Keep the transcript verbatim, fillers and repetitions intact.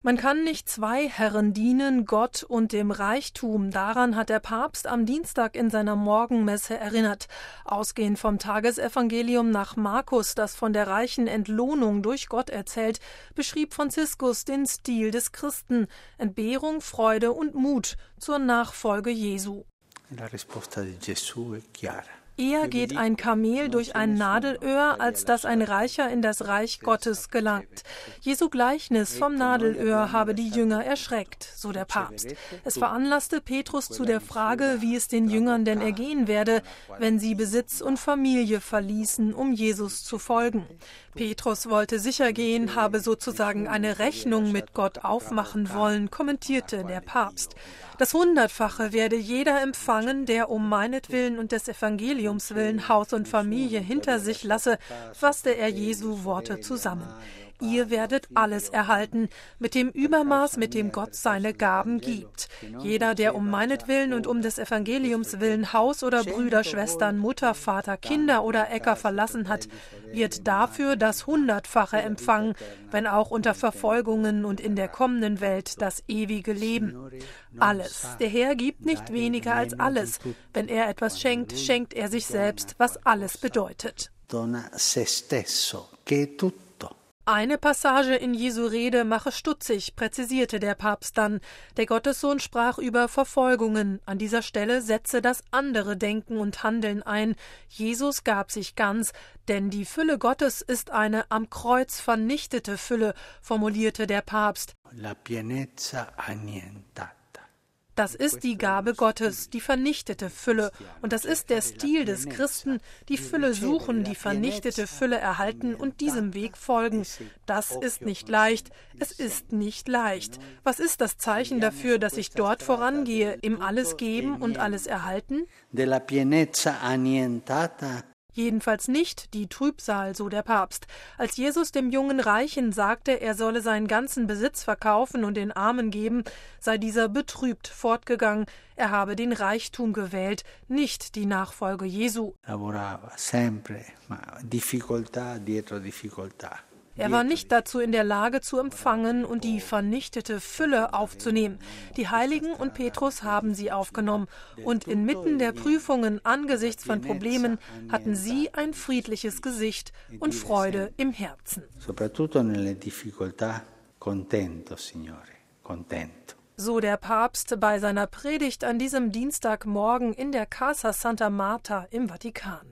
Man kann nicht zwei Herren dienen, Gott und dem Reichtum. Daran hat der Papst am Dienstag in seiner Morgenmesse erinnert. Ausgehend vom Tagesevangelium nach Markus, das von der reichen Entlohnung durch Gott erzählt, beschrieb Franziskus den Stil des Christen: Entbehrung, Freude und Mut zur Nachfolge Jesu. La risposta di Gesù è chiara. Eher geht ein Kamel durch ein Nadelöhr, als dass ein Reicher in das Reich Gottes gelangt. Jesu Gleichnis vom Nadelöhr habe die Jünger erschreckt, so der Papst. Es veranlasste Petrus zu der Frage, wie es den Jüngern denn ergehen werde, wenn sie Besitz und Familie verließen, um Jesus zu folgen. Petrus wollte sicher gehen, habe sozusagen eine Rechnung mit Gott aufmachen wollen, kommentierte der Papst. Das Hundertfache werde jeder empfangen, der um meinetwillen und des Evangeliums willen Haus und Familie hinter sich lasse, fasste er Jesu Worte zusammen. Ihr werdet alles erhalten, mit dem Übermaß, mit dem Gott seine Gaben gibt. Jeder, der um meinetwillen und um des Evangeliums willen Haus oder Brüder, Schwestern, Mutter, Vater, Kinder oder Äcker verlassen hat, wird dafür das Hundertfache empfangen, wenn auch unter Verfolgungen und in der kommenden Welt das ewige Leben. Alles. Der Herr gibt nicht weniger als alles. Wenn er etwas schenkt, schenkt er sich selbst, was alles bedeutet. Eine Passage in Jesu Rede mache stutzig, präzisierte der Papst dann. Der Gottessohn sprach über Verfolgungen. An dieser Stelle setze das andere Denken und Handeln ein. Jesus gab sich ganz, denn die Fülle Gottes ist eine am Kreuz vernichtete Fülle, formulierte der Papst. La pienezza annientata. Das ist die Gabe Gottes, die vernichtete Fülle. Und das ist der Stil des Christen, die Fülle suchen, die vernichtete Fülle erhalten und diesem Weg folgen. Das ist nicht leicht. Es ist nicht leicht. Was ist das Zeichen dafür, dass ich dort vorangehe, im Alles geben und alles erhalten? Della pienezza annientata. Jedenfalls nicht die Trübsal, so der Papst. Als Jesus dem jungen Reichen sagte, er solle seinen ganzen Besitz verkaufen und den Armen geben, sei dieser betrübt fortgegangen. Er habe den Reichtum gewählt, nicht die Nachfolge Jesu. Lavorava sempre, ma difficoltà dietro difficoltà. Er war nicht dazu in der Lage zu empfangen und die vernichtete Fülle aufzunehmen. Die Heiligen und Petrus haben sie aufgenommen. Und inmitten der Prüfungen angesichts von Problemen hatten sie ein friedliches Gesicht und Freude im Herzen. Soprattutto nelle difficoltà, contento, Signore, contento. So der Papst bei seiner Predigt an diesem Dienstagmorgen in der Casa Santa Marta im Vatikan.